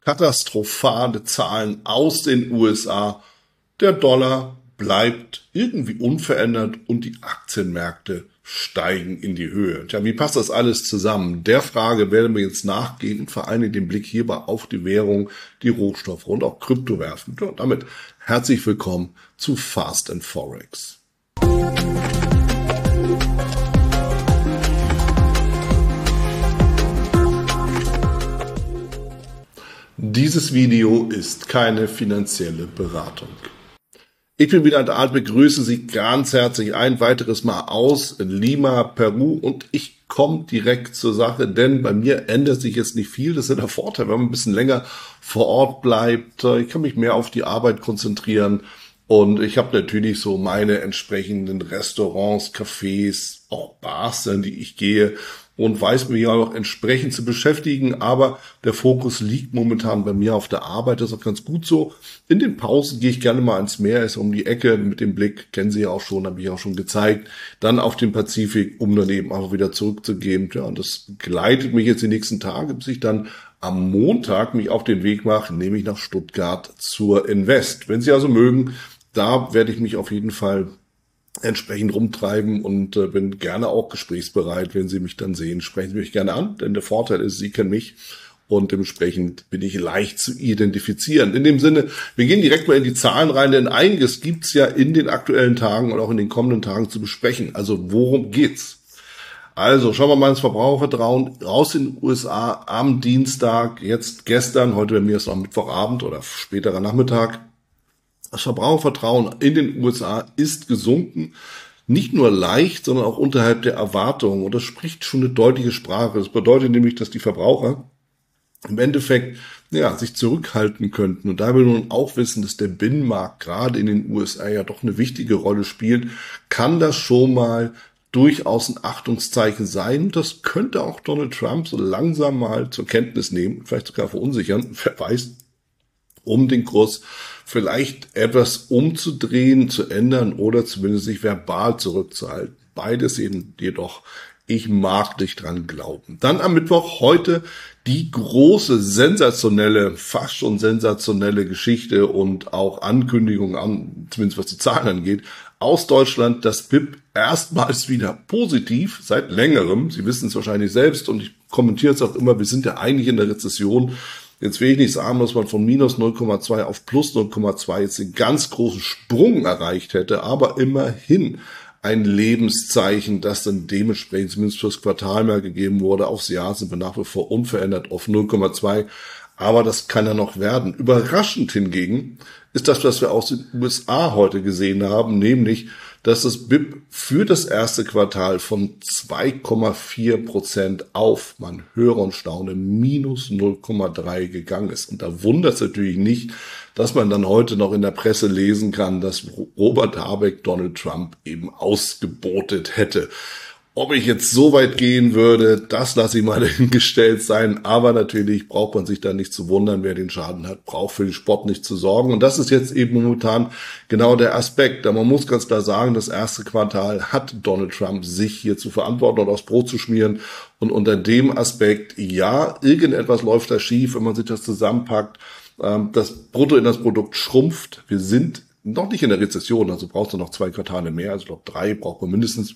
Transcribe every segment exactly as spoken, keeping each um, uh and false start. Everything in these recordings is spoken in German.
Katastrophale Zahlen aus den U S A. Der Dollar bleibt irgendwie unverändert und die Aktienmärkte steigen in die Höhe. Tja, wie passt das alles zusammen? Der Frage werden wir jetzt nachgehen und vor allem den Blick hierbei auf die Währung, die Rohstoffe und auch Krypto werfen. Ja, und damit herzlich willkommen zu Fast and Forex. Dieses Video ist keine finanzielle Beratung. Ich bin wieder da, begrüße Sie ganz herzlich ein weiteres Mal aus Lima, Peru, und ich komme direkt zur Sache, denn bei mir ändert sich jetzt nicht viel. Das ist ja der Vorteil, wenn man ein bisschen länger vor Ort bleibt. Ich kann mich mehr auf die Arbeit konzentrieren und ich habe natürlich so meine entsprechenden Restaurants, Cafés, auch Bars, in die ich gehe und weiß mich auch entsprechend zu beschäftigen, aber der Fokus liegt momentan bei mir auf der Arbeit, das ist auch ganz gut so. In den Pausen gehe ich gerne mal ans Meer, ist um die Ecke mit dem Blick, kennen Sie ja auch schon, habe ich auch schon gezeigt, dann auf den Pazifik, um dann eben auch wieder zurückzugehen. Ja, und das begleitet mich jetzt die nächsten Tage, bis ich dann am Montag mich auf den Weg mache, nämlich nach Stuttgart zur Invest. Wenn Sie also mögen, da werde ich mich auf jeden Fall entsprechend rumtreiben und äh, bin gerne auch gesprächsbereit. Wenn Sie mich dann sehen, sprechen Sie mich gerne an, denn der Vorteil ist, Sie kennen mich und dementsprechend bin ich leicht zu identifizieren. In dem Sinne, wir gehen direkt mal in die Zahlen rein, denn einiges gibt's ja in den aktuellen Tagen und auch in den kommenden Tagen zu besprechen. Also worum geht's? Also schauen wir mal ins Verbrauchervertrauen aus den U S A am Dienstag, jetzt gestern, heute bei mir ist noch Mittwochabend oder späterer Nachmittag. Das Verbrauchervertrauen in den U S A ist gesunken, nicht nur leicht, sondern auch unterhalb der Erwartungen. Und das spricht schon eine deutliche Sprache. Das bedeutet nämlich, dass die Verbraucher im Endeffekt ja sich zurückhalten könnten. Und da wir nun auch wissen, dass der Binnenmarkt gerade in den U S A ja doch eine wichtige Rolle spielt, kann das schon mal durchaus ein Achtungszeichen sein. Das könnte auch Donald Trump so langsam mal zur Kenntnis nehmen, vielleicht sogar verunsichern, wer weiß, um den Kurs vielleicht etwas umzudrehen, zu ändern oder zumindest sich verbal zurückzuhalten. Beides eben jedoch, ich mag nicht dran glauben. Dann am Mittwoch heute die große, sensationelle, fast schon sensationelle Geschichte und auch Ankündigung an, zumindest was die Zahlen angeht, aus Deutschland, das B I P erstmals wieder positiv, seit längerem. Sie wissen es wahrscheinlich selbst und ich kommentiere es auch immer, wir sind ja eigentlich in der Rezession. Jetzt will ich nicht sagen, dass man von minus null Komma zwei auf plus null Komma zwei jetzt einen ganz großen Sprung erreicht hätte, aber immerhin ein Lebenszeichen, das dann dementsprechend zumindest fürs Quartal mehr gegeben wurde. Aufs Jahr sind wir nach wie vor unverändert auf null Komma zwei, aber das kann ja noch werden. Überraschend hingegen ist das, was wir aus den U S A heute gesehen haben, nämlich dass das B I P für das erste Quartal von zwei Komma vier Prozent auf, man höre und staune, minus null Komma drei gegangen ist. Und da wundert es natürlich nicht, dass man dann heute noch in der Presse lesen kann, dass Robert Habeck Donald Trump eben ausgebotet hätte. Ob ich jetzt so weit gehen würde, das lasse ich mal dahingestellt sein. Aber natürlich braucht man sich da nicht zu wundern, wer den Schaden hat, braucht für den Sport nicht zu sorgen. Und das ist jetzt eben momentan genau der Aspekt. Da man muss ganz klar sagen, das erste Quartal hat Donald Trump sich hier zu verantworten und aufs Brot zu schmieren. Und unter dem Aspekt, ja, irgendetwas läuft da schief, wenn man sich das zusammenpackt. Das Bruttoinlandsprodukt schrumpft. Wir sind noch nicht in der Rezession, also braucht es noch zwei Quartale mehr. Also ich glaube, drei braucht man mindestens,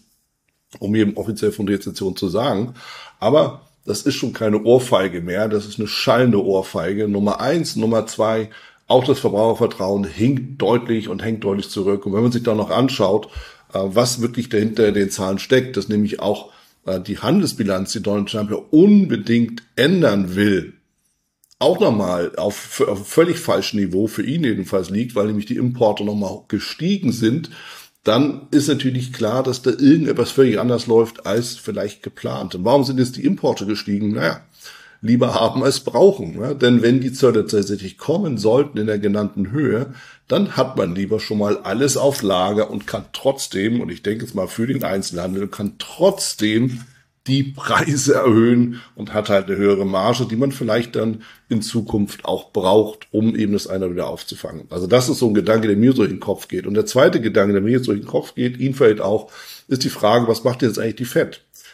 um eben offiziell von Rezession zu sagen. Aber das ist schon keine Ohrfeige mehr, das ist eine schallende Ohrfeige. Nummer eins, Nummer zwei, auch das Verbrauchervertrauen hinkt deutlich und hängt deutlich zurück. Und wenn man sich da noch anschaut, was wirklich dahinter den Zahlen steckt, dass nämlich auch die Handelsbilanz, die Donald Trump ja unbedingt ändern will, auch nochmal auf, auf völlig falschem Niveau für ihn jedenfalls liegt, weil nämlich die Importe nochmal gestiegen sind, dann ist natürlich klar, dass da irgendetwas völlig anders läuft als vielleicht geplant. Und warum sind jetzt die Importe gestiegen? Naja, lieber haben als brauchen. Ja? Denn wenn die Zölle tatsächlich kommen sollten in der genannten Höhe, dann hat man lieber schon mal alles auf Lager und kann trotzdem, und ich denke jetzt mal für den Einzelhandel, kann trotzdem die Preise erhöhen und hat halt eine höhere Marge, die man vielleicht dann in Zukunft auch braucht, um eben das eine wieder aufzufangen. Also das ist so ein Gedanke, der mir so in den Kopf geht. Und der zweite Gedanke, der mir jetzt so in den Kopf geht, Ihnen vielleicht auch, ist die Frage, was macht jetzt eigentlich die Fed?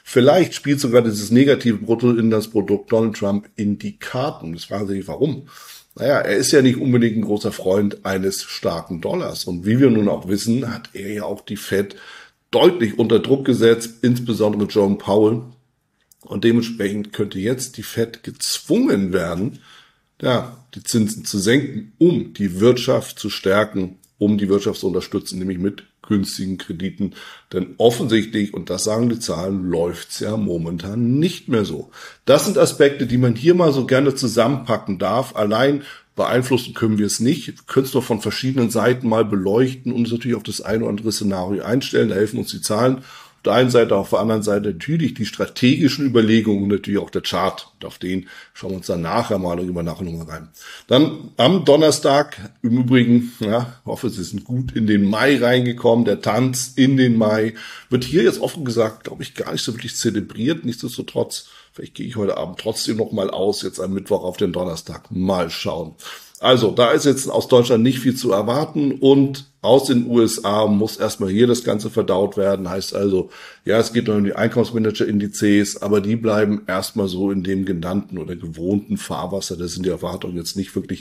Vielleicht spielt sogar dieses negative Bruttoinlandsprodukt Donald Trump in die Karten. Das fragen Sie sich, warum? Naja, er ist ja nicht unbedingt ein großer Freund eines starken Dollars. Und wie wir nun auch wissen, hat er ja auch die Fed deutlich unter Druck gesetzt, insbesondere Jerome Powell. Und dementsprechend könnte jetzt die Fed gezwungen werden, ja, die Zinsen zu senken, um die Wirtschaft zu stärken, um die Wirtschaft zu unterstützen, nämlich mit günstigen Krediten. Denn offensichtlich, und das sagen die Zahlen, läuft's ja momentan nicht mehr so. Das sind Aspekte, die man hier mal so gerne zusammenpacken darf. Allein beeinflussen können wir es nicht. Wir können es nur von verschiedenen Seiten mal beleuchten und uns natürlich auf das eine oder andere Szenario einstellen. Da helfen uns die Zahlen. Auf der einen Seite, auf der anderen Seite natürlich die strategischen Überlegungen und natürlich auch der Chart. Und auf den schauen wir uns dann nachher mal und immer nachher nochmal rein. Dann am Donnerstag, im Übrigen, ja, ich hoffe, Sie sind gut in den Mai reingekommen. Der Tanz in den Mai wird hier jetzt offen gesagt, glaube ich, gar nicht so wirklich zelebriert. Nichtsdestotrotz, vielleicht gehe ich heute Abend trotzdem noch mal aus, jetzt am Mittwoch auf den Donnerstag. Mal schauen. Also, da ist jetzt aus Deutschland nicht viel zu erwarten und aus den U S A muss erstmal hier das Ganze verdaut werden. Heißt also, ja, es geht noch um die Einkommensmanager-Indizes, aber die bleiben erstmal so in dem genannten oder gewohnten Fahrwasser. Da sind die Erwartungen jetzt nicht wirklich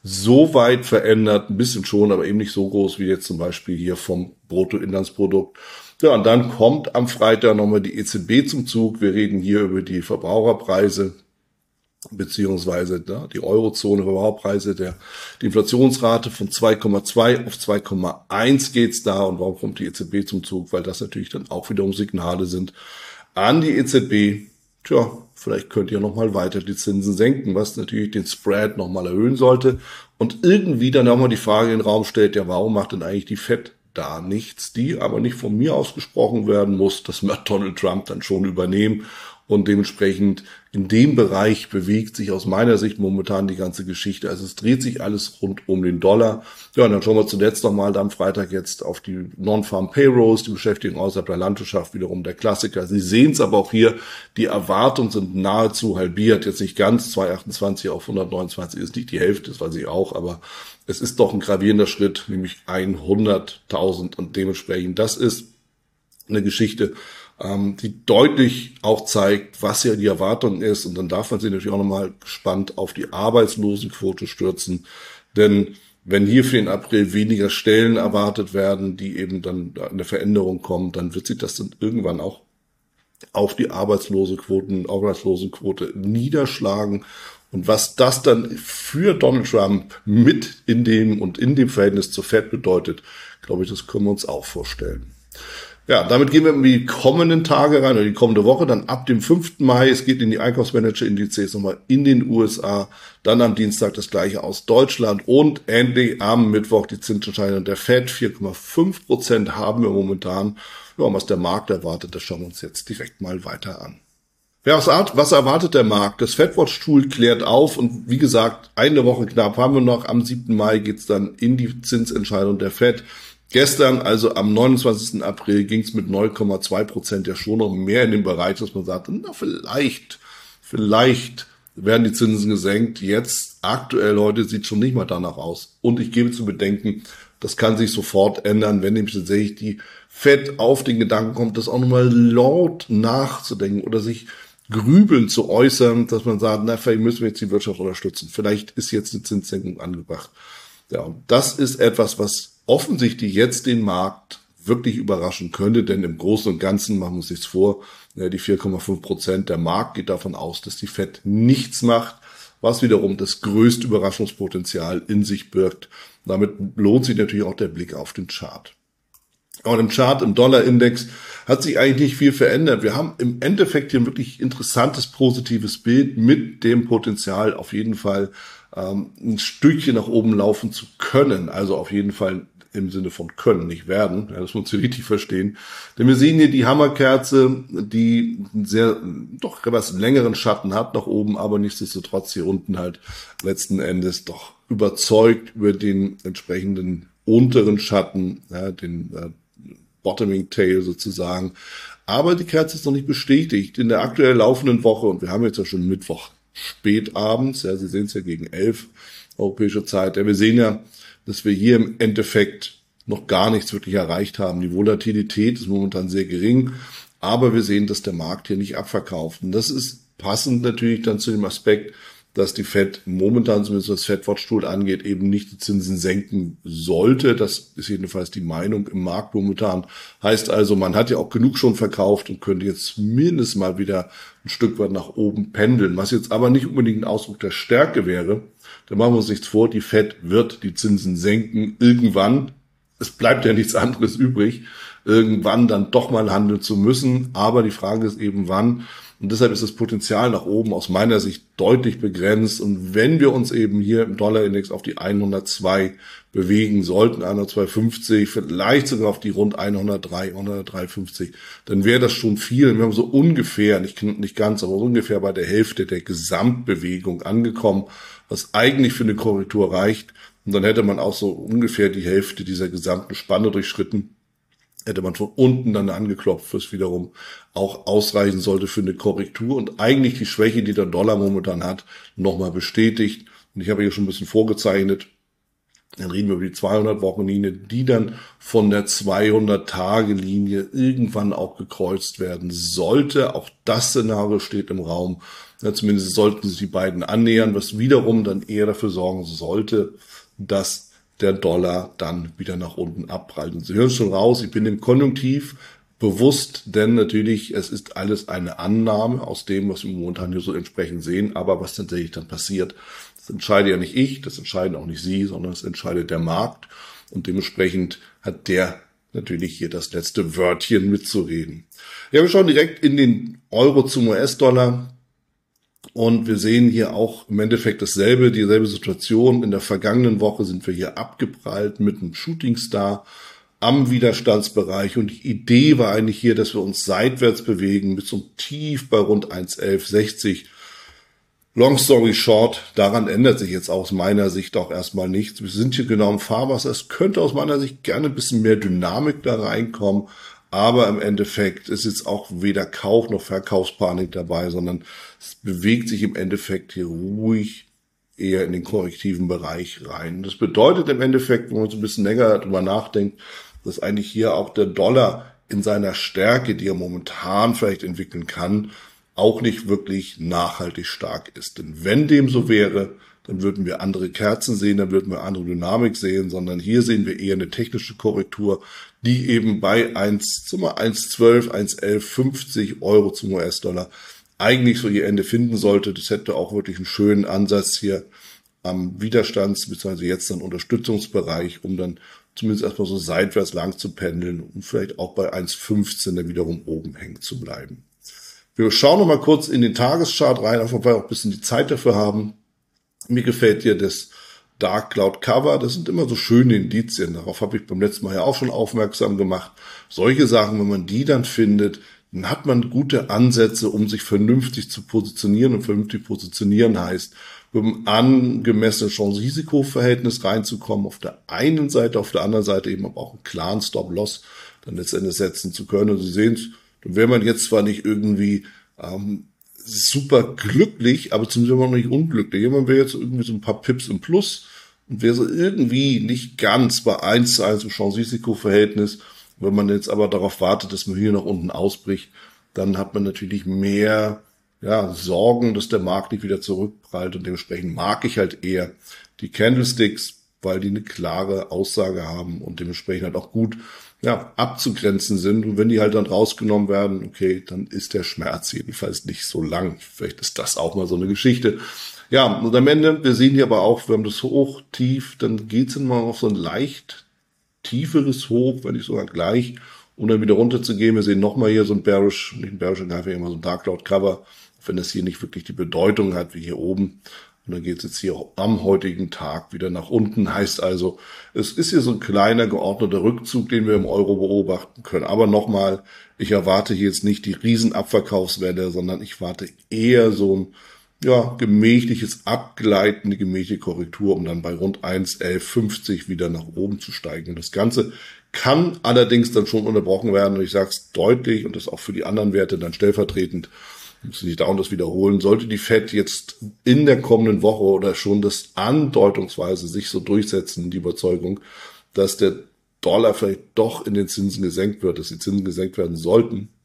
so weit verändert, ein bisschen schon, aber eben nicht so groß wie jetzt zum Beispiel hier vom Bruttoinlandsprodukt. Ja, und dann kommt am Freitag nochmal die E Z B zum Zug. Wir reden hier über die Verbraucherpreise, beziehungsweise ja, die Eurozone Verbraucherpreise, der die Inflationsrate von zwei Komma zwei auf zwei Komma eins geht's da. Und warum kommt die E Z B zum Zug? Weil das natürlich dann auch wiederum Signale sind an die E Z B. Tja, vielleicht könnt ihr nochmal weiter die Zinsen senken, was natürlich den Spread nochmal erhöhen sollte. Und irgendwie dann auch mal die Frage in den Raum stellt, ja, warum macht denn eigentlich die Fed da nichts, die aber nicht von mir ausgesprochen werden muss? Das wird Donald Trump dann schon übernehmen. Und dementsprechend in dem Bereich bewegt sich aus meiner Sicht momentan die ganze Geschichte. Also es dreht sich alles rund um den Dollar. Ja, und dann schauen wir zuletzt nochmal am Freitag jetzt auf die Non-Farm Payrolls, die Beschäftigung außerhalb der Landwirtschaft, wiederum der Klassiker. Sie sehen es aber auch hier, die Erwartungen sind nahezu halbiert. Jetzt nicht ganz, zweihundertachtundzwanzig auf hundertneunundzwanzig ist nicht die Hälfte, das weiß ich auch, aber es ist doch ein gravierender Schritt, nämlich hunderttausend. Und dementsprechend, das ist eine Geschichte, die deutlich auch zeigt, was ja die Erwartung ist. Und dann darf man sich natürlich auch nochmal gespannt auf die Arbeitslosenquote stürzen. Denn wenn hier für den April weniger Stellen erwartet werden, die eben dann eine Veränderung kommen, dann wird sich das dann irgendwann auch auf die Arbeitslosenquoten, Arbeitslosenquote niederschlagen. Und was das dann für Donald Trump mit in dem und in dem Verhältnis zur Fed bedeutet, glaube ich, das können wir uns auch vorstellen. Ja, damit gehen wir in die kommenden Tage rein, oder die kommende Woche, dann ab dem fünften Mai. Es geht in die Einkaufsmanager-Indizes nochmal in den U S A. Dann am Dienstag das gleiche aus Deutschland und endlich am Mittwoch die Zinsentscheidung der Fed. vier Komma fünf Prozent haben wir momentan. Ja, was der Markt erwartet, das schauen wir uns jetzt direkt mal weiter an. Ja, was erwartet der Markt? Das FedWatch-Tool klärt auf und wie gesagt, eine Woche knapp haben wir noch. Am siebten Mai geht's dann in die Zinsentscheidung der Fed. Gestern, also am neunundzwanzigsten April, ging es mit neun Komma zwei Prozent ja schon noch mehr in den Bereich, dass man sagte, na vielleicht, vielleicht werden die Zinsen gesenkt. Jetzt, aktuell heute, sieht schon nicht mal danach aus. Und ich gebe zu bedenken, das kann sich sofort ändern, wenn nämlich tatsächlich die Fed auf den Gedanken kommt, das auch nochmal laut nachzudenken oder sich grübeln zu äußern, dass man sagt, na, vielleicht müssen wir jetzt die Wirtschaft unterstützen. Vielleicht ist jetzt eine Zinssenkung angebracht. Ja, und das ist etwas, was offensichtlich jetzt den Markt wirklich überraschen könnte, denn im Großen und Ganzen, machen wir uns nichts vor, die vier Komma fünf Prozent, der Markt geht davon aus, dass die Fed nichts macht, was wiederum das größte Überraschungspotenzial in sich birgt. Damit lohnt sich natürlich auch der Blick auf den Chart. Und im Chart, im Dollarindex, hat sich eigentlich nicht viel verändert. Wir haben im Endeffekt hier ein wirklich interessantes, positives Bild mit dem Potenzial, auf jeden Fall ähm, ein Stückchen nach oben laufen zu können. Also auf jeden Fall im Sinne von können, nicht werden. Ja, das muss man richtig verstehen. Denn wir sehen hier die Hammerkerze, die einen sehr, doch etwas längeren Schatten hat nach oben, aber nichtsdestotrotz hier unten halt letzten Endes doch überzeugt über den entsprechenden unteren Schatten, ja, den äh, Bottoming Tail sozusagen. Aber die Kerze ist noch nicht bestätigt. In der aktuell laufenden Woche, und wir haben jetzt ja schon Mittwoch spätabends, ja, Sie sehen es ja gegen elf europäische Zeit, ja, wir sehen ja, dass wir hier im Endeffekt noch gar nichts wirklich erreicht haben. Die Volatilität ist momentan sehr gering, Aber wir sehen, dass der Markt hier nicht abverkauft. Und das ist passend natürlich dann zu dem Aspekt, dass die Fed momentan, zumindest was Fed-Watch-Tool angeht, eben nicht die Zinsen senken sollte. Das ist jedenfalls die Meinung im Markt momentan. Heißt also, man hat ja auch genug schon verkauft und könnte jetzt mindestens mal wieder ein Stück weit nach oben pendeln. Was jetzt aber nicht unbedingt ein Ausdruck der Stärke wäre. Da machen wir uns nichts vor, die Fed wird die Zinsen senken irgendwann. Es bleibt ja nichts anderes übrig, irgendwann dann doch mal handeln zu müssen. Aber die Frage ist eben wann. Und deshalb ist das Potenzial nach oben aus meiner Sicht deutlich begrenzt. Und wenn wir uns eben hier im Dollarindex auf die hundertzwei bewegen sollten, hundertzwei Komma fünfzig, vielleicht sogar auf die rund hundertdrei, hundertdrei Komma fünfzig, dann wäre das schon viel. Wir haben so ungefähr, nicht, nicht ganz, aber so ungefähr bei der Hälfte der Gesamtbewegung angekommen, was eigentlich für eine Korrektur reicht. Und dann hätte man auch so ungefähr die Hälfte dieser gesamten Spanne durchschritten. Hätte man von unten dann angeklopft, was wiederum auch ausreichen sollte für eine Korrektur und eigentlich die Schwäche, die der Dollar momentan hat, nochmal bestätigt. Und ich habe hier schon ein bisschen vorgezeichnet. Dann reden wir über die zweihundert-Wochen-Linie, die dann von der zweihundert-Tage-Linie irgendwann auch gekreuzt werden sollte. Auch das Szenario steht im Raum. Ja, zumindest sollten sich die beiden annähern, was wiederum dann eher dafür sorgen sollte, dass der Dollar dann wieder nach unten abprallt. Und Sie hören schon raus, ich bin im Konjunktiv bewusst, denn natürlich, es ist alles eine Annahme aus dem, was wir momentan hier so entsprechend sehen, aber was tatsächlich dann passiert, das entscheide ja nicht ich, das entscheiden auch nicht Sie, sondern das entscheidet der Markt und dementsprechend hat der natürlich hier das letzte Wörtchen mitzureden. Ja, wir schauen direkt in den Euro zum U S-Dollar. Und wir sehen hier auch im Endeffekt dasselbe, dieselbe Situation. In der vergangenen Woche sind wir hier abgeprallt mit einem Shooting Star am Widerstandsbereich. Und die Idee war eigentlich hier, dass wir uns seitwärts bewegen mit so einem Tief bei rund eins Komma elf sechzig. Long story short, daran ändert sich jetzt aus meiner Sicht auch erstmal nichts. Wir sind hier genau im Fahrwasser. Es könnte aus meiner Sicht gerne ein bisschen mehr Dynamik da reinkommen. Aber im Endeffekt ist jetzt auch weder Kauf- noch Verkaufspanik dabei, sondern es bewegt sich im Endeffekt hier ruhig eher in den korrektiven Bereich rein. Das bedeutet im Endeffekt, wenn man so ein bisschen länger darüber nachdenkt, dass eigentlich hier auch der Dollar in seiner Stärke, die er momentan vielleicht entwickeln kann, auch nicht wirklich nachhaltig stark ist. Denn wenn dem so wäre, dann würden wir andere Kerzen sehen, dann würden wir andere Dynamik sehen, sondern hier sehen wir eher eine technische Korrektur, die eben bei eins Komma zwölf, eins Komma elf fünfzig Euro zum U S-Dollar eigentlich so ihr Ende finden sollte. Das hätte auch wirklich einen schönen Ansatz hier am Widerstands- bzw. jetzt dann Unterstützungsbereich, um dann zumindest erstmal so seitwärts lang zu pendeln und vielleicht auch bei eins Komma fünfzehn dann wiederum oben hängen zu bleiben. Wir schauen noch mal kurz in den Tageschart rein, einfach weil wir auch ein bisschen die Zeit dafür haben. Mir gefällt hier das Dark Cloud Cover. Das sind immer so schöne Indizien. Darauf habe ich beim letzten Mal ja auch schon aufmerksam gemacht. Solche Sachen, wenn man die dann findet, dann hat man gute Ansätze, um sich vernünftig zu positionieren. Und vernünftig positionieren heißt, mit einem angemessenen Chance-Risiko-Verhältnis reinzukommen. Auf der einen Seite, auf der anderen Seite eben aber auch einen klaren Stop-Loss dann letztendlich setzen zu können. Und Sie sehen es, dann wäre man jetzt zwar nicht irgendwie ähm, super glücklich, aber zumindest immer noch nicht unglücklich. Man wäre jetzt irgendwie so ein paar Pips im Plus und wäre so irgendwie nicht ganz bei eins zu eins im Chance-Risiko-Verhältnis. Wenn man jetzt aber darauf wartet, dass man hier nach unten ausbricht, dann hat man natürlich mehr ja, Sorgen, dass der Markt nicht wieder zurückprallt und dementsprechend mag ich halt eher die Candlesticks, weil die eine klare Aussage haben und dementsprechend halt auch gut ja, abzugrenzen sind. Und wenn die halt dann rausgenommen werden, okay, dann ist der Schmerz jedenfalls nicht so lang. Vielleicht ist das auch mal so eine Geschichte. Ja, und am Ende, wir sehen hier aber auch, wir haben das Hoch, Tief, dann geht's dann mal auf so ein leicht tieferes Hoch, wenn nicht sogar gleich, um dann wieder runterzugehen. Wir sehen nochmal hier so ein Bearish, nicht ein Bearish, einfach immer so ein Dark Cloud Cover, wenn das hier nicht wirklich die Bedeutung hat wie hier oben. Und dann geht es jetzt hier auch am heutigen Tag wieder nach unten. Heißt also, es ist hier so ein kleiner geordneter Rückzug, den wir im Euro beobachten können. Aber nochmal, ich erwarte hier jetzt nicht die Riesenabverkaufswelle, sondern ich warte eher so ein ja, gemächliches Abgleiten, eine gemächliche Korrektur, um dann bei rund eins Komma elf fünfzig wieder nach oben zu steigen. Und das Ganze kann allerdings dann schon unterbrochen werden. Und ich sage es deutlich und das auch für die anderen Werte dann stellvertretend. Muss nicht dauernd das wiederholen. Sollte die Fed jetzt in der kommenden Woche oder schon das andeutungsweise sich so durchsetzen, die Überzeugung, dass der Dollar vielleicht doch in den Zinsen gesenkt wird, dass die Zinsen gesenkt werden sollten,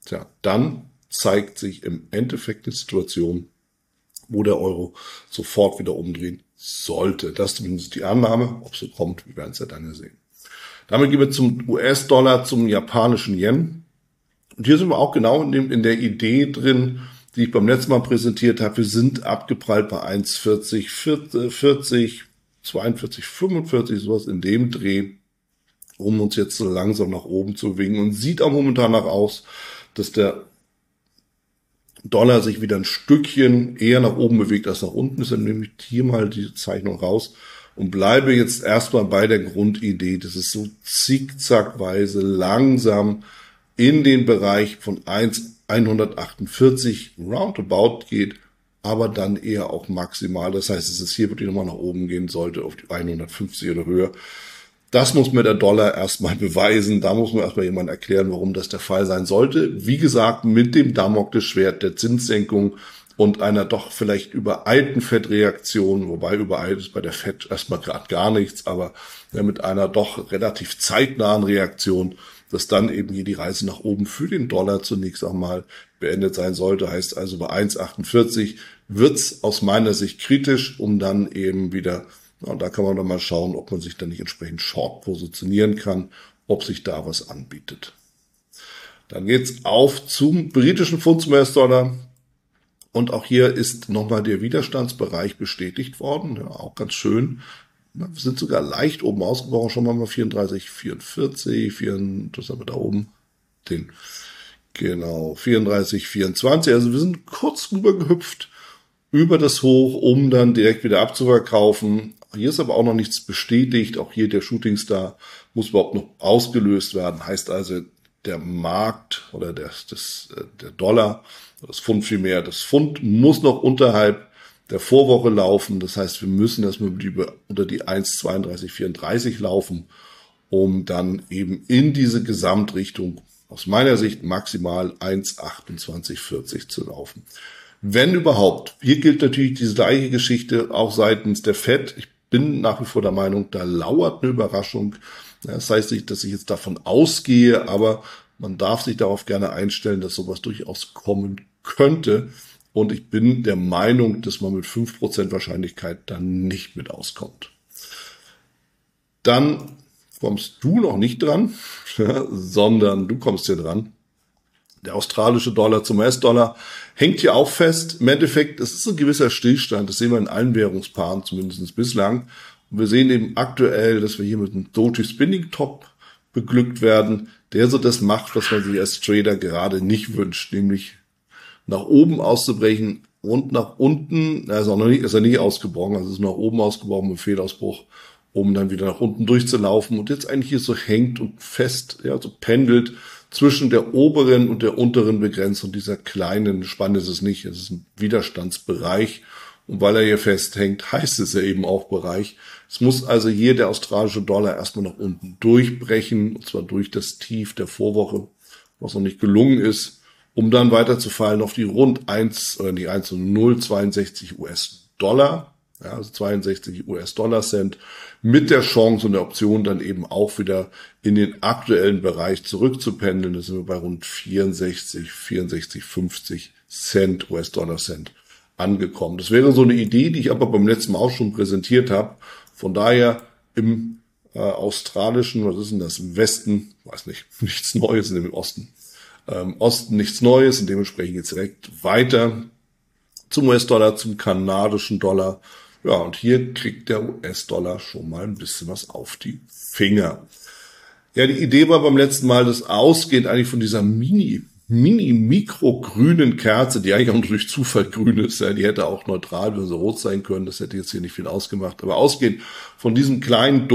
tja, dann zeigt sich im Endeffekt eine Situation, wo der Euro sofort wieder umdrehen sollte. Das ist zumindest die Annahme. Ob es so kommt, wir werden es ja dann sehen. Damit gehen wir zum U S-Dollar, zum japanischen Yen. Und hier sind wir auch genau in, dem, in der Idee drin, die ich beim letzten Mal präsentiert habe. Wir sind abgeprallt bei eins vierzig, vierzig, zweiundvierzig, fünfundvierzig, sowas in dem Dreh, um uns jetzt so langsam nach oben zu bewegen. Und sieht auch momentan nach aus, dass der Dollar sich wieder ein Stückchen eher nach oben bewegt als nach unten. Deshalb nehme ich hier mal die Zeichnung raus und bleibe jetzt erstmal bei der Grundidee, dass es so zickzackweise langsam in den Bereich von hundertachtundvierzig roundabout geht, aber dann eher auch maximal. Das heißt, dass es hier wirklich nochmal nach oben gehen sollte, auf die hundertfünfzig oder höher. Das muss mir der Dollar erstmal beweisen. Da muss man erstmal jemand erklären, warum das der Fall sein sollte. Wie gesagt, mit dem Damoklesschwert der Zinssenkung und einer doch vielleicht übereilten Fed-Reaktion, wobei übereilt ist bei der Fed erstmal gerade gar nichts, aber ja, mit einer doch relativ zeitnahen Reaktion, dass dann eben hier die Reise nach oben für den Dollar zunächst einmal beendet sein sollte. Heißt also, bei eins achtundvierzig wird's aus meiner Sicht kritisch, um dann eben wieder, und da kann man dann mal schauen, ob man sich dann nicht entsprechend short positionieren kann, ob sich da was anbietet. Dann geht's auf zum britischen Pfund zum U S-Dollar. Und auch hier ist nochmal der Widerstandsbereich bestätigt worden. Ja, auch ganz schön. Wir sind sogar leicht oben ausgebrochen. Schon mal vierunddreißig, vierundvierzig, vierunddreißig, das haben wir da oben. Den, genau, vierunddreißig, vierundzwanzig. Also wir sind kurz rüber gehüpft über das Hoch, um dann direkt wieder abzuverkaufen. Hier ist aber auch noch nichts bestätigt. Auch hier der Shooting Star muss überhaupt noch ausgelöst werden. Heißt also, der Markt oder der, das, der Dollar, das Pfund vielmehr, das Pfund muss noch unterhalb der Vorwoche laufen. Das heißt, wir müssen erstmal unter die eins zweiunddreißig vierunddreißig laufen, um dann eben in diese Gesamtrichtung aus meiner Sicht maximal eins achtundzwanzig vierzig zu laufen. Wenn überhaupt. Hier gilt natürlich diese gleiche Geschichte auch seitens der Fed. Ich bin nach wie vor der Meinung, da lauert eine Überraschung. Das heißt nicht, dass ich jetzt davon ausgehe, aber man darf sich darauf gerne einstellen, dass sowas durchaus kommen könnte. Und ich bin der Meinung, dass man mit fünf Prozent Wahrscheinlichkeit dann nicht mit auskommt. Dann kommst du noch nicht dran, sondern du kommst hier dran. Der australische Dollar zum U S-Dollar hängt hier auch fest. Im Endeffekt, es ist ein gewisser Stillstand. Das sehen wir in allen Währungspaaren, zumindest bislang. Und wir sehen eben aktuell, dass wir hier mit einem Doji Spinning Top beglückt werden, der so das macht, was man sich als Trader gerade nicht wünscht, nämlich nach oben auszubrechen und nach unten, er ist auch noch nicht, ist er nicht ausgebrochen, also ist nach oben ausgebrochen mit Fehlausbruch, um dann wieder nach unten durchzulaufen und jetzt eigentlich hier so hängt und fest, ja, so pendelt zwischen der oberen und der unteren Begrenzung dieser kleinen Spanne ist es nicht, es ist ein Widerstandsbereich und weil er hier festhängt, heißt es ja eben auch Bereich. Es muss also hier der australische Dollar erstmal nach unten durchbrechen, und zwar durch das Tief der Vorwoche, was noch nicht gelungen ist, um dann weiterzufallen auf die rund eins oder die eins Komma null zweiundsechzig U S-Dollar, ja, also zweiundsechzig U S-Dollar Cent, mit der Chance und der Option dann eben auch wieder in den aktuellen Bereich zurückzupendeln. Da sind wir bei rund vierundsechzig, vierundsechzig, fünfzig Cent, U S-Dollar Cent angekommen. Das wäre so eine Idee, die ich aber beim letzten Mal auch schon präsentiert habe. Von daher im äh, australischen, was ist denn das, im Westen, weiß nicht, nichts Neues, in dem Osten. Ähm, Osten nichts Neues und dementsprechend jetzt direkt weiter zum U S-Dollar, zum kanadischen Dollar. Ja, und hier kriegt der U S-Dollar schon mal ein bisschen was auf die Finger. Ja, die Idee war beim letzten Mal, das ausgehend eigentlich von dieser Mini, Mini-Mikro-grünen Kerze, die eigentlich auch nur durch Zufall grün ist. Ja, die hätte auch neutral, wenn sie rot sein können. Das hätte jetzt hier nicht viel ausgemacht. Aber ausgehend von diesem kleinen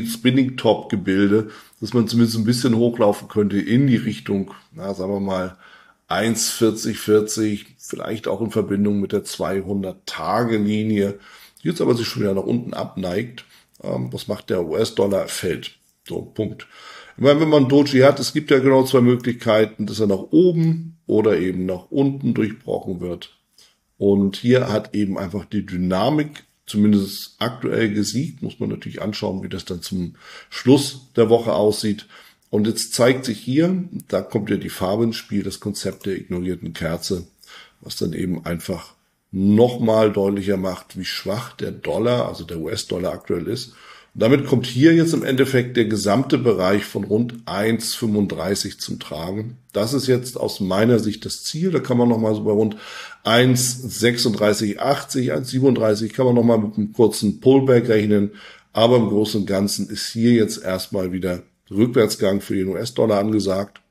Doji-Spinning-Top-Gebilde, dass man zumindest ein bisschen hochlaufen könnte in die Richtung, na, sagen wir mal, eins vierzig vierzig, vielleicht auch in Verbindung mit der zweihundert-Tage-Linie, die jetzt aber sich schon wieder nach unten abneigt. Ähm, was macht der U S-Dollar? Fällt. So, Punkt. Ich meine, wenn man Doji hat, es gibt ja genau zwei Möglichkeiten, dass er nach oben oder eben nach unten durchbrochen wird. Und hier hat eben einfach die Dynamik, zumindest aktuell gesiegt, muss man natürlich anschauen, wie das dann zum Schluss der Woche aussieht. Und jetzt zeigt sich hier, da kommt ja die Farbe ins Spiel, das Konzept der ignorierten Kerze, was dann eben einfach nochmal deutlicher macht, wie schwach der Dollar, also der U S-Dollar aktuell ist. Und damit kommt hier jetzt im Endeffekt der gesamte Bereich von rund eins Komma fünfunddreißig zum Tragen. Das ist jetzt aus meiner Sicht das Ziel. Da kann man nochmal so bei rund eins Komma sechsunddreißig achtzig, eins Komma siebenunddreißig kann man nochmal mit einem kurzen Pullback rechnen. Aber im Großen und Ganzen ist hier jetzt erstmal wieder Rückwärtsgang für den U S-Dollar angesagt.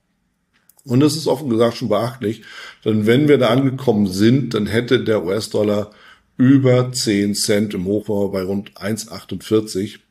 Und das ist offen gesagt schon beachtlich, denn wenn wir da angekommen sind, dann hätte der U S-Dollar über zehn Cent im Hochbau bei rund eins Komma achtundvierzig.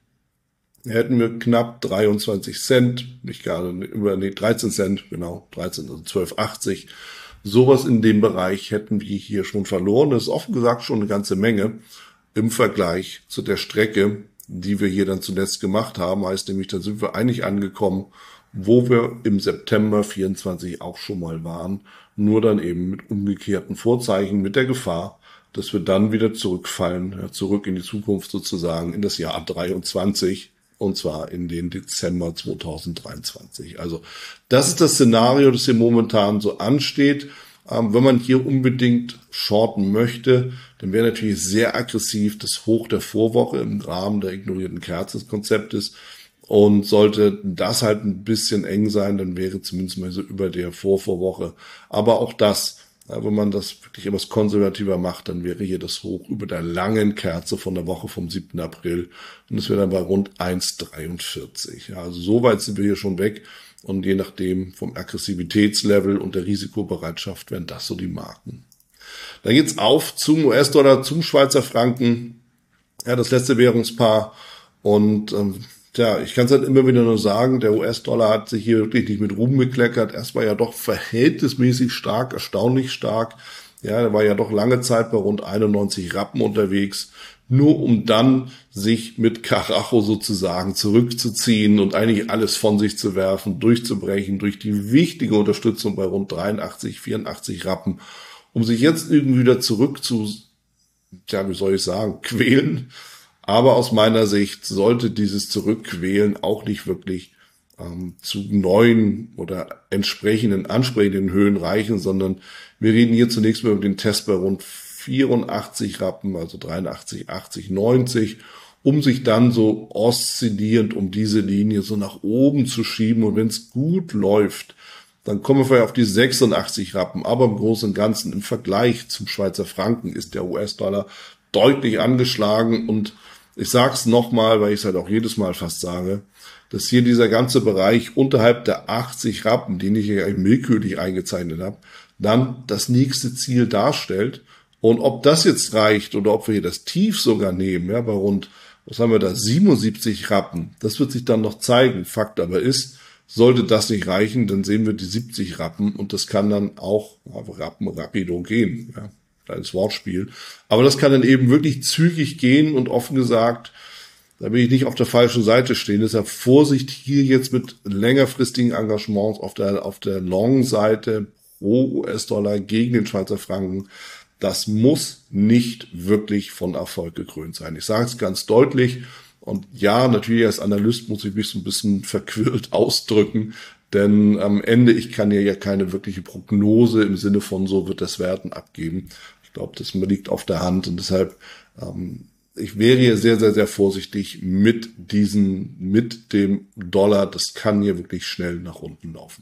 Hätten wir knapp dreiundzwanzig Cent, nicht gerade über nee, dreizehn Cent, genau, dreizehn, also zwölf Komma achtzig. Sowas in dem Bereich hätten wir hier schon verloren. Das ist offen gesagt schon eine ganze Menge im Vergleich zu der Strecke, die wir hier dann zuletzt gemacht haben. Heißt nämlich, da sind wir eigentlich angekommen, wo wir im September vierundzwanzig auch schon mal waren, nur dann eben mit umgekehrten Vorzeichen, mit der Gefahr, dass wir dann wieder zurückfallen, ja, zurück in die Zukunft sozusagen, in das Jahr dreiundzwanzig, und zwar in den Dezember zweitausenddreiundzwanzig. Also das ist das Szenario, das hier momentan so ansteht. Ähm, wenn man hier unbedingt shorten möchte, dann wäre natürlich sehr aggressiv das Hoch der Vorwoche im Rahmen der ignorierten Kerze-Konzeptes. Und sollte das halt ein bisschen eng sein, dann wäre zumindest mal so über der Vorvorwoche. Aber auch das, ja, wenn man das wirklich etwas konservativer macht, dann wäre hier das Hoch über der langen Kerze von der Woche vom siebten April. Und das wäre dann bei rund eins Komma dreiundvierzig. Ja, also so weit sind wir hier schon weg. Und je nachdem vom Aggressivitätslevel und der Risikobereitschaft wären das so die Marken. Dann geht's auf zum U S-Dollar, zum Schweizer Franken. Ja, das letzte Währungspaar. Und ähm, Tja, ich kann es halt immer wieder nur sagen, der U S-Dollar hat sich hier wirklich nicht mit Ruhm bekleckert. Erst war ja doch verhältnismäßig stark, erstaunlich stark. Ja, der war ja doch lange Zeit bei rund einundneunzig Rappen unterwegs, nur um dann sich mit Karacho sozusagen zurückzuziehen und eigentlich alles von sich zu werfen, durchzubrechen durch die wichtige Unterstützung bei rund dreiundachtzig, vierundachtzig Rappen, um sich jetzt irgendwie wieder zurück zu, tja, wie soll ich sagen, quälen. Aber aus meiner Sicht sollte dieses Zurückquälen auch nicht wirklich ähm, zu neuen oder entsprechenden, ansprechenden Höhen reichen, sondern wir reden hier zunächst mal über den Test bei rund vierundachtzig Rappen, also dreiundachtzig, achtzig, neunzig, um sich dann so oszillierend um diese Linie so nach oben zu schieben. Und wenn es gut läuft, dann kommen wir vielleicht auf die sechsundachtzig Rappen. Aber im Großen und Ganzen im Vergleich zum Schweizer Franken ist der U S-Dollar deutlich angeschlagen. Und ich sage es nochmal, weil ich es halt auch jedes Mal fast sage, dass hier dieser ganze Bereich unterhalb der achtzig Rappen, den ich hier willkürlich eingezeichnet habe, dann das nächste Ziel darstellt. Und ob das jetzt reicht oder ob wir hier das Tief sogar nehmen, ja, bei rund, was haben wir da, siebenundsiebzig Rappen, das wird sich dann noch zeigen. Fakt aber ist, sollte das nicht reichen, dann sehen wir die siebzig Rappen und das kann dann auch auf Rappen rapido gehen, ja. Kleines Wortspiel. Aber das kann dann eben wirklich zügig gehen und offen gesagt, da will ich nicht auf der falschen Seite stehen. Deshalb Vorsicht hier jetzt mit längerfristigen Engagements auf der, auf der Long-Seite pro U S-Dollar gegen den Schweizer Franken. Das muss nicht wirklich von Erfolg gekrönt sein. Ich sage es ganz deutlich. Und ja, natürlich als Analyst muss ich mich so ein bisschen verquirlt ausdrücken. Denn am Ende, ich kann ja keine wirkliche Prognose im Sinne von so wird das Werten abgeben. Ich glaube, das liegt auf der Hand und deshalb, ähm, ich wäre hier sehr, sehr, sehr vorsichtig mit diesen, mit dem Dollar. Das kann hier wirklich schnell nach unten laufen.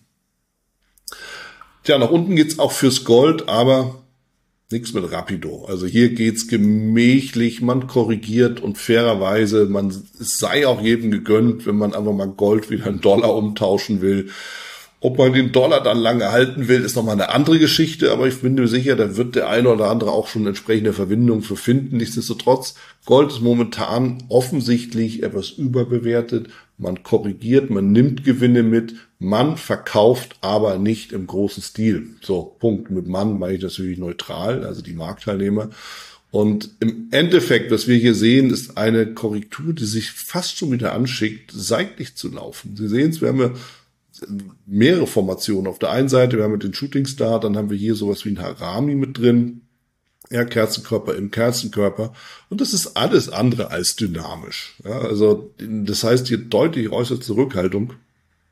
Tja, nach unten geht's auch fürs Gold, aber nichts mit Rapido. Also hier geht's gemächlich, man korrigiert und fairerweise, man, es sei auch jedem gegönnt, wenn man einfach mal Gold wieder in Dollar umtauschen will. Ob man den Dollar dann lange halten will, ist nochmal eine andere Geschichte, aber ich bin mir sicher, da wird der eine oder andere auch schon entsprechende Verbindung für finden. Nichtsdestotrotz, Gold ist momentan offensichtlich etwas überbewertet. Man korrigiert, man nimmt Gewinne mit, man verkauft aber nicht im großen Stil. So, Punkt. Mit Mann meine ich natürlich neutral, also die Marktteilnehmer. Und im Endeffekt, was wir hier sehen, ist eine Korrektur, die sich fast schon wieder anschickt, seitlich zu laufen. Sie sehen es, wir haben ja mehrere Formationen. Auf der einen Seite, wir haben mit den Shooting Star, dann haben wir hier sowas wie ein Harami mit drin. Ja, Kerzenkörper im Kerzenkörper. Und das ist alles andere als dynamisch. Ja, also, das heißt hier deutlich äußere Zurückhaltung.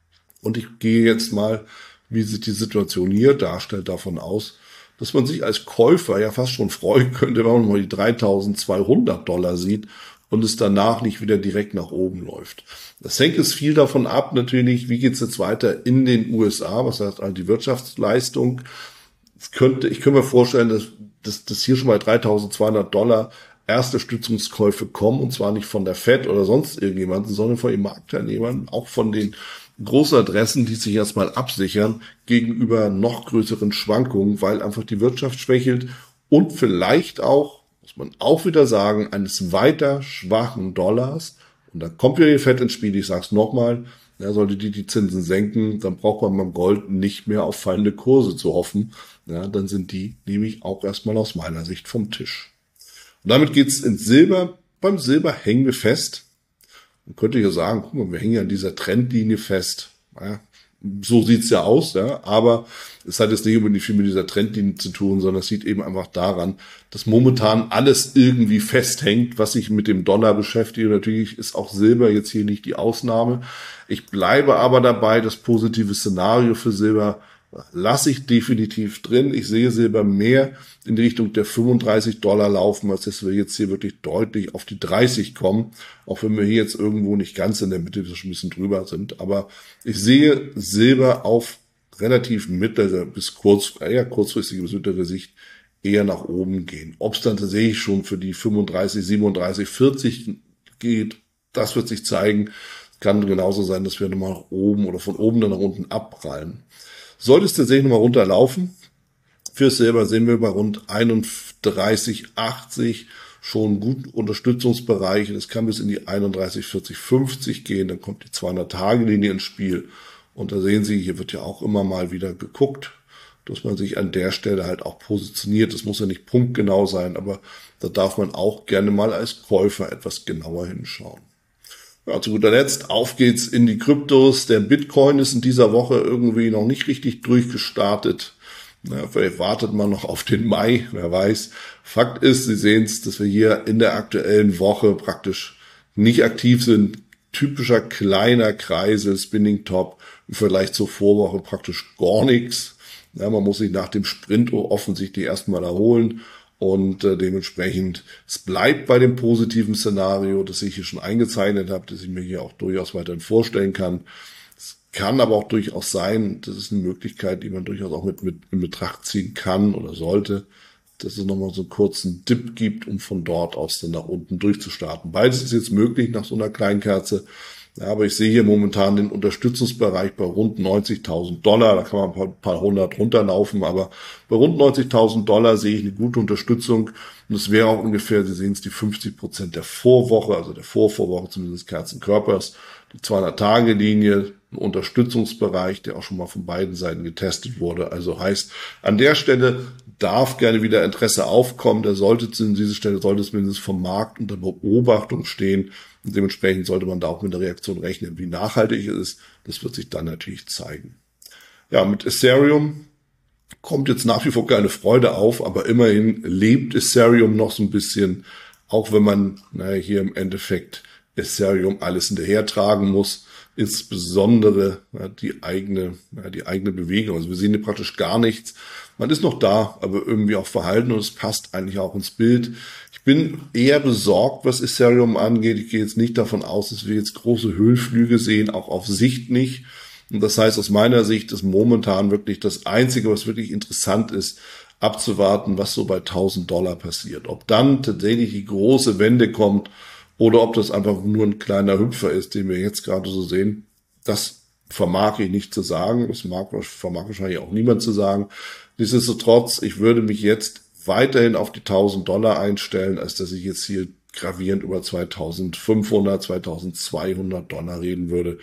Und ich gehe jetzt mal, wie sich die Situation hier darstellt, davon aus, dass man sich als Käufer ja fast schon freuen könnte, wenn man mal die dreitausendzweihundert Dollar sieht und es danach nicht wieder direkt nach oben läuft. Das hängt jetzt viel davon ab, natürlich, wie geht es jetzt weiter in den U S A, was heißt also die Wirtschaftsleistung. Es könnte, ich könnte mir vorstellen, dass, dass, dass hier schon bei dreitausendzweihundert Dollar erste Stützungskäufe kommen, und zwar nicht von der Fed oder sonst irgendjemanden, sondern von den Marktteilnehmern, auch von den großen Adressen, die sich erstmal absichern gegenüber noch größeren Schwankungen, weil einfach die Wirtschaft schwächelt und vielleicht auch, muss man auch wieder sagen, eines weiter schwachen Dollars. Und da kommt wieder die Fed ins Spiel, ich sage es nochmal, ja, sollte die die Zinsen senken, dann braucht man beim Gold nicht mehr auf fallende Kurse zu hoffen. Ja, dann sind die nämlich auch erstmal aus meiner Sicht vom Tisch. Und damit geht's ins Silber. Beim Silber hängen wir fest. Man könnte ja sagen, guck mal, wir hängen ja an dieser Trendlinie fest. Ja, so sieht's ja aus, ja. Aber es hat jetzt nicht unbedingt viel mit dieser Trendlinie zu tun, sondern es sieht eben einfach daran, dass momentan alles irgendwie festhängt, was sich mit dem Dollar beschäftigt. Und natürlich ist auch Silber jetzt hier nicht die Ausnahme. Ich bleibe aber dabei, das positive Szenario für Silber lasse ich definitiv drin. Ich sehe Silber mehr in die Richtung der fünfunddreißig Dollar laufen, als dass wir jetzt hier wirklich deutlich auf die dreißig kommen. Auch wenn wir hier jetzt irgendwo nicht ganz in der Mitte schon ein bisschen drüber sind. Aber ich sehe Silber auf relativ mittlere bis kurz, eher kurzfristige bis mittlere Sicht eher nach oben gehen. Ob es dann tatsächlich schon für die fünfunddreißig, siebenunddreißig, vierzig geht, das wird sich zeigen. Kann genauso sein, dass wir nochmal nach oben oder von oben dann nach unten abprallen. Sollte es tatsächlich nochmal runterlaufen, für Silber sehen wir bei rund einunddreißig achtzig schon gut Unterstützungsbereiche. Das kann bis in die einunddreißig vierzig fünfzig gehen, dann kommt die zweihundert-Tage-Linie ins Spiel. Und da sehen Sie, hier wird ja auch immer mal wieder geguckt, dass man sich an der Stelle halt auch positioniert. Das muss ja nicht punktgenau sein, aber da darf man auch gerne mal als Käufer etwas genauer hinschauen. Ja, zu guter Letzt, auf geht's in die Kryptos. Der Bitcoin ist in dieser Woche irgendwie noch nicht richtig durchgestartet. Na, vielleicht wartet man noch auf den Mai, wer weiß. Fakt ist, Sie sehen es, dass wir hier in der aktuellen Woche praktisch nicht aktiv sind. Typischer kleiner Kreisel, Spinning Top, im Vergleich zur Vorwoche praktisch gar nichts. Ja, man muss sich nach dem Sprint offensichtlich erstmal erholen. Und äh, dementsprechend, es bleibt bei dem positiven Szenario, das ich hier schon eingezeichnet habe, das ich mir hier auch durchaus weiterhin vorstellen kann. Es kann aber auch durchaus sein, das ist eine Möglichkeit, die man durchaus auch mit, mit in Betracht ziehen kann oder sollte, dass es nochmal so einen kurzen Dip gibt, um von dort aus dann nach unten durchzustarten. Beides ist jetzt möglich nach so einer Kleinkerze. Ja, aber ich sehe hier momentan den Unterstützungsbereich bei rund neunzigtausend Dollar. Da kann man ein paar, paar hundert runterlaufen, aber bei rund neunzigtausend Dollar sehe ich eine gute Unterstützung. Und es wäre auch ungefähr, Sie sehen es, die fünfzig Prozent der Vorwoche, also der Vorvorwoche zumindest Kerzenkörpers, die zweihundert-Tage-Linie, ein Unterstützungsbereich, der auch schon mal von beiden Seiten getestet wurde. Also heißt, an der Stelle darf gerne wieder Interesse aufkommen. Da sollte an dieser Stelle sollte es mindestens vom Markt unter Beobachtung stehen. Und dementsprechend sollte man da auch mit der Reaktion rechnen. Wie nachhaltig es ist, das wird sich dann natürlich zeigen. Ja, mit Ethereum kommt jetzt nach wie vor keine Freude auf, aber immerhin lebt Ethereum noch so ein bisschen, auch wenn man naja, hier im Endeffekt Ethereum alles hinterhertragen muss, insbesondere ja, die eigene ja, die eigene Bewegung. Also wir sehen hier praktisch gar nichts. Man ist noch da, aber irgendwie auch verhalten und es passt eigentlich auch ins Bild. Ich bin eher besorgt, was Ethereum angeht. Ich gehe jetzt nicht davon aus, dass wir jetzt große Höhenflüge sehen, auch auf Sicht nicht. Und das heißt, aus meiner Sicht ist momentan wirklich das Einzige, was wirklich interessant ist, abzuwarten, was so bei tausend Dollar passiert. Ob dann tatsächlich die große Wende kommt oder ob das einfach nur ein kleiner Hüpfer ist, den wir jetzt gerade so sehen, das vermag ich nicht zu sagen. Das mag, vermag wahrscheinlich auch niemand zu sagen. Nichtsdestotrotz, ich würde mich jetzt weiterhin auf die tausend Dollar einstellen, als dass ich jetzt hier gravierend über zweitausendfünfhundert, zweitausendzweihundert Dollar reden würde.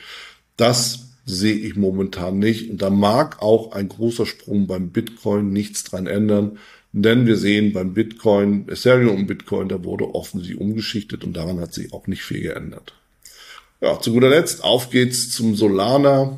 Das sehe ich momentan nicht. Und da mag auch ein großer Sprung beim Bitcoin nichts dran ändern. Denn wir sehen beim Bitcoin, Ethereum und Bitcoin, da wurde offensichtlich umgeschichtet und daran hat sich auch nicht viel geändert. Ja, zu guter Letzt, auf geht's zum Solana.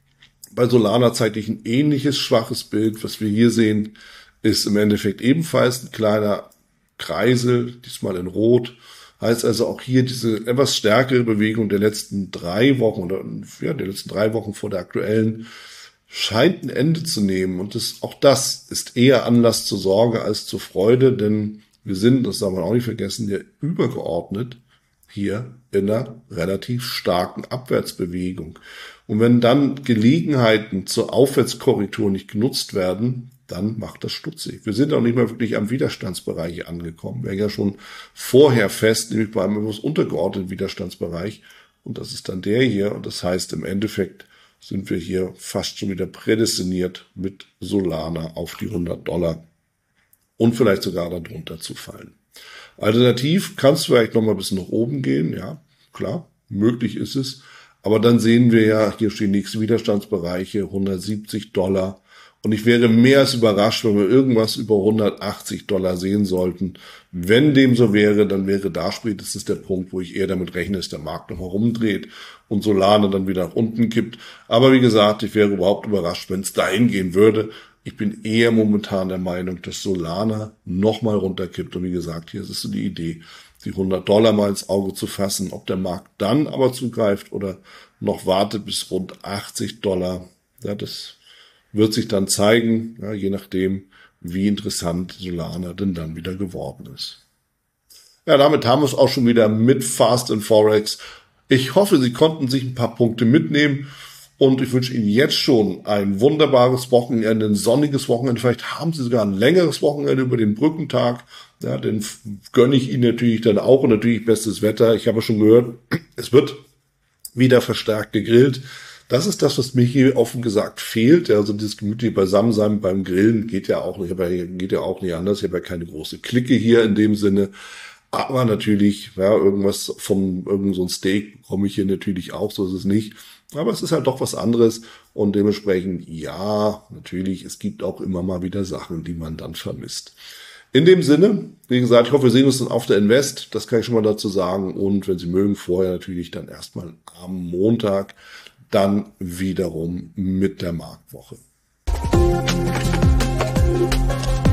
Bei Solana zeige ich ein ähnliches schwaches Bild. Was wir hier sehen, ist im Endeffekt ebenfalls ein kleiner Kreisel, diesmal in Rot. Heißt also auch hier diese etwas stärkere Bewegung der letzten drei Wochen oder ja, der letzten drei Wochen vor der aktuellen scheint ein Ende zu nehmen. Und das, auch das ist eher Anlass zur Sorge als zur Freude, denn wir sind, das darf man auch nicht vergessen, ja übergeordnet hier in einer relativ starken Abwärtsbewegung. Und wenn dann Gelegenheiten zur Aufwärtskorrektur nicht genutzt werden, dann macht das stutzig. Wir sind auch nicht mehr wirklich am Widerstandsbereich angekommen. Wir hängen ja schon vorher fest, nämlich bei einem etwas untergeordneten Widerstandsbereich. Und das ist dann der hier. Und das heißt, im Endeffekt sind wir hier fast schon wieder prädestiniert mit Solana auf die hundert Dollar und vielleicht sogar darunter zu fallen. Alternativ kann es vielleicht noch mal ein bisschen nach oben gehen. Ja, klar, möglich ist es. Aber dann sehen wir ja, hier stehen die nächsten Widerstandsbereiche, hundertsiebzig Dollar. Und ich wäre mehr als überrascht, wenn wir irgendwas über hundertachtzig Dollar sehen sollten. Wenn dem so wäre, dann wäre da spätestens der Punkt, wo ich eher damit rechne, dass der Markt noch herumdreht und Solana dann wieder nach unten kippt. Aber wie gesagt, ich wäre überhaupt überrascht, wenn es dahin gehen würde. Ich bin eher momentan der Meinung, dass Solana nochmal runterkippt. Und wie gesagt, hier ist es so die Idee, die hundert Dollar mal ins Auge zu fassen. Ob der Markt dann aber zugreift oder noch wartet bis rund achtzig Dollar, ja, das wird sich dann zeigen, ja, je nachdem, wie interessant Solana denn dann wieder geworden ist. Ja, damit haben wir es auch schon wieder mit Fast and Forex. Ich hoffe, Sie konnten sich ein paar Punkte mitnehmen und ich wünsche Ihnen jetzt schon ein wunderbares Wochenende, ein sonniges Wochenende. Vielleicht haben Sie sogar ein längeres Wochenende über den Brückentag. Ja, den gönne ich Ihnen natürlich dann auch und natürlich bestes Wetter. Ich habe schon gehört, es wird wieder verstärkt gegrillt. Das ist das, was mir hier offen gesagt fehlt. Also dieses gemütliche Beisammensein beim Grillen geht ja auch nicht, geht ja auch nicht anders. Ich habe ja keine große Clique hier in dem Sinne. Aber natürlich, ja, irgendwas vom, irgend so ein Steak bekomme ich hier natürlich auch, so ist es nicht. Aber es ist halt doch was anderes und dementsprechend, ja, natürlich, es gibt auch immer mal wieder Sachen, die man dann vermisst. In dem Sinne, wie gesagt, ich hoffe, wir sehen uns dann auf der Invest, das kann ich schon mal dazu sagen. Und wenn Sie mögen, vorher natürlich dann erstmal am Montag, dann wiederum mit der Marktwoche.